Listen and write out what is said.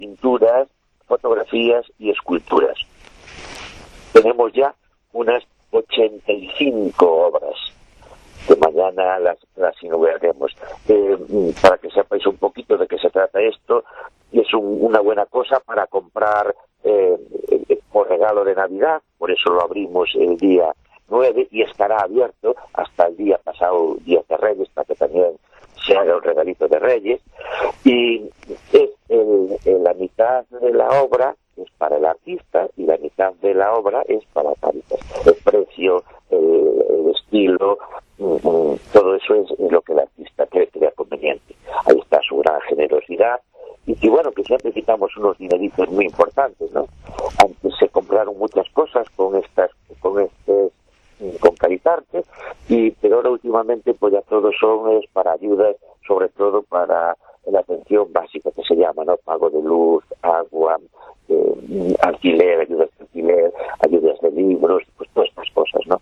pinturas, fotografías y esculturas. Tenemos ya unas 85 obras, que mañana las inauguraremos. Para que sepáis un poquito de qué se trata esto, y es una buena cosa para comprar por regalo de Navidad, por eso lo abrimos el día 9 y estará abierto hasta el día pasado, Día de Reyes, para que también se haga un regalito de Reyes. Y es la mitad de la obra es para el artista y la mitad de la obra es para Cáritas. El precio, el estilo, todo eso es lo que el artista crea conveniente. Ahí está su gran generosidad. Y bueno, que siempre quitamos unos dineritos muy importantes, ¿no? Antes se compraron muchas cosas con Caritarte, pero ahora últimamente pues ya todo es para ayudas, sobre todo para la atención básica que se llama, ¿no? Pago de luz, agua, alquiler